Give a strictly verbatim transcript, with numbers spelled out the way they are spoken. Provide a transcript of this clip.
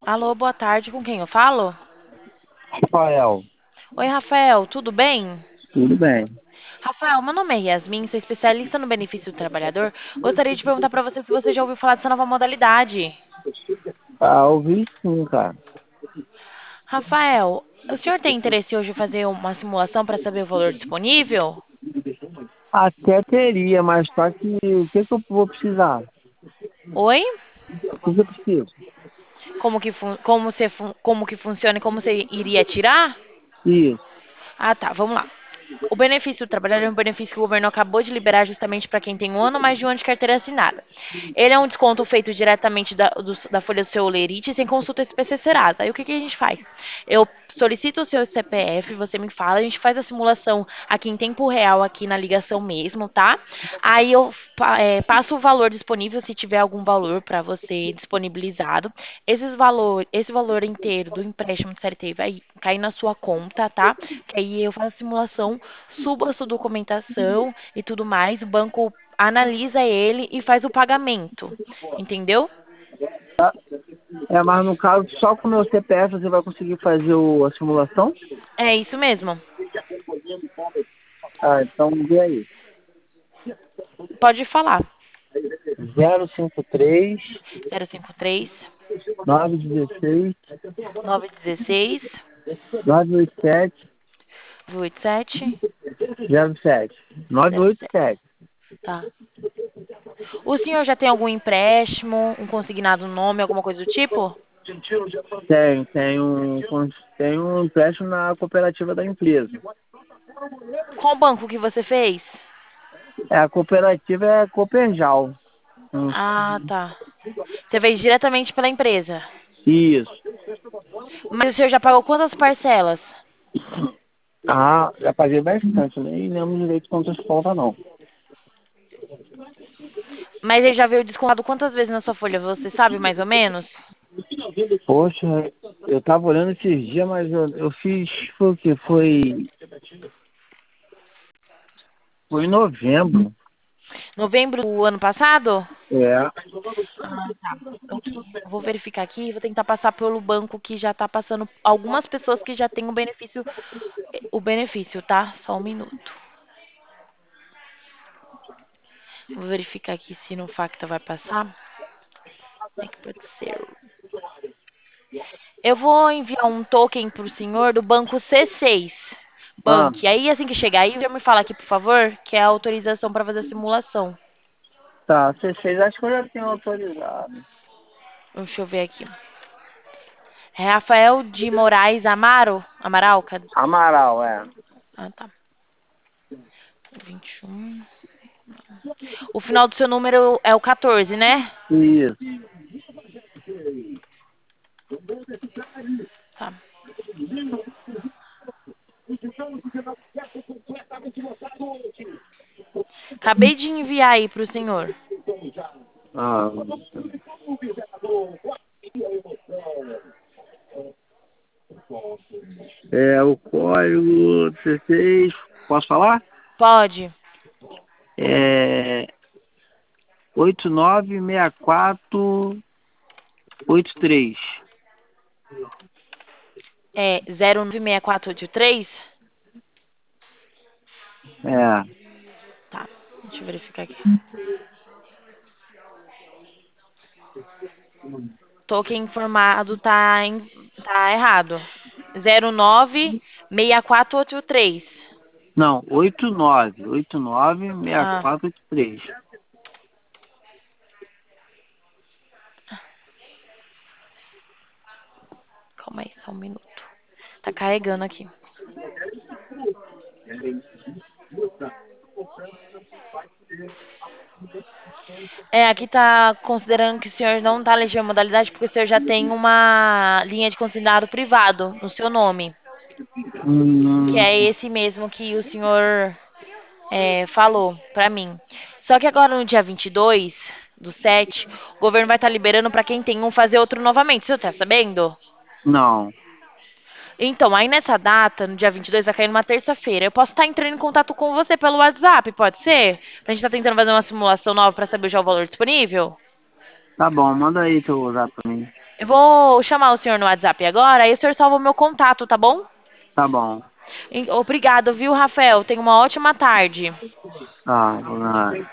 Alô, boa tarde, com quem eu falo? Rafael, Oi, Rafael, tudo bem? tudo bem? Rafael, meu nome é Yasmin, sou especialista no benefício do trabalhador. Gostaria de perguntar para você se você já ouviu falar dessa nova modalidade. Ah, ouvi sim, cara. Rafael, o senhor tem interesse hoje em fazer uma simulação para saber o valor disponível? Até teria, mas só que o que, que eu vou precisar? Oi? O que, que eu preciso? Como que, fun- como, você fun- como que funciona e como você iria tirar? Isso. Ah, tá, vamos lá. O benefício do trabalhador é um benefício que o governo acabou de liberar justamente para quem tem um ano ou mais de um ano de carteira assinada. Ele é um desconto feito diretamente da, do- da folha do seu olerite sem consulta S P C Serasa. Aí o que, que a gente faz? Eu solicito o seu C P F, você me fala, a gente faz a simulação aqui em tempo real, aqui na ligação mesmo, tá? Aí eu pa- é, passo o valor disponível, se tiver algum valor para você disponibilizado. Esses valor, esse valor inteiro do empréstimo do C L T vai cair na sua conta, tá? Que aí eu faço a simulação, subo a sua documentação e tudo mais, o banco analisa ele e faz o pagamento. Entendeu? É, mas no caso, só com o meu C P F você vai conseguir fazer o- a simulação? É isso mesmo. Ah, então vê aí. Pode falar. zero cinco três, zero cinco três, nove um seis, nove um seis, nove oito sete, oito sete zero sete. nove zero oito sete. sete. Tá. O senhor já tem algum empréstimo, um consignado no nome, alguma coisa do tipo? Tem, tem um, tem um empréstimo na cooperativa da empresa. Qual banco que você fez? É, a cooperativa é Coperjal. Hum, Ah, tá. Você fez diretamente pela empresa. Isso. Mas o senhor já pagou quantas parcelas? Ah, já paguei bastante, nem lembro direito quantas falta não. Mas ele já veio descontado quantas vezes na sua folha? Você sabe mais ou menos? Poxa, eu tava olhando esses dias, mas eu, eu fiz, foi o que? Foi, foi em novembro. Novembro do ano passado? É. Ah, tá. Ok. Eu vou verificar aqui e vou tentar passar pelo banco que já tá passando algumas pessoas que já têm o benefício, o benefício, tá? Só um minuto. Vou verificar aqui se no Facta vai passar. É que pode ser. Eu vou enviar um token pro senhor do banco C seis Ah, Bank. Aí assim que chegar aí, já me fala aqui, por favor, que é a autorização para fazer a simulação. tá. C seis acho que eu já tenho autorizado. Deixa eu ver aqui. Rafael de Moraes Amaro? Amaral? Cadê? Amaral, é. Ah, tá. vinte e um. O final do seu número é o quatorze, né? Isso. Tá. Acabei de enviar aí pro senhor. Ah, é o código C seis, posso falar? Pode. É oito nove seis quatro oito três. É zero nove seis quatro oito três? É. Tá. Deixa eu verificar aqui. Token informado tá, em- tá errado. zero nove seis quatro oito três. Não, oito nove, oito nove seis Ah, quatro oito três. calma aí, só um minuto. Tá carregando aqui. É, aqui tá considerando que o senhor não tá elegendo a modalidade porque o senhor já tem uma linha de consignado privado no seu nome, que Hum, é esse mesmo que o senhor é, falou pra mim. Só que agora no dia vinte e dois do sete, o governo vai estar liberando pra quem tem um fazer outro novamente. O senhor tá sabendo? não, Então, aí nessa data, no dia vinte e dois, vai cair numa terça-feira. Eu posso estar entrando em contato com você pelo WhatsApp, pode ser? Pra gente estar tentando fazer uma simulação nova pra saber já o valor disponível? tá bom, manda aí teu WhatsApp pra mim. Eu vou chamar o senhor no WhatsApp agora, aí o senhor salva o meu contato, tá bom? Tá bom. E- Obrigado, viu, Rafael? Tenha uma ótima tarde. Tá, vai.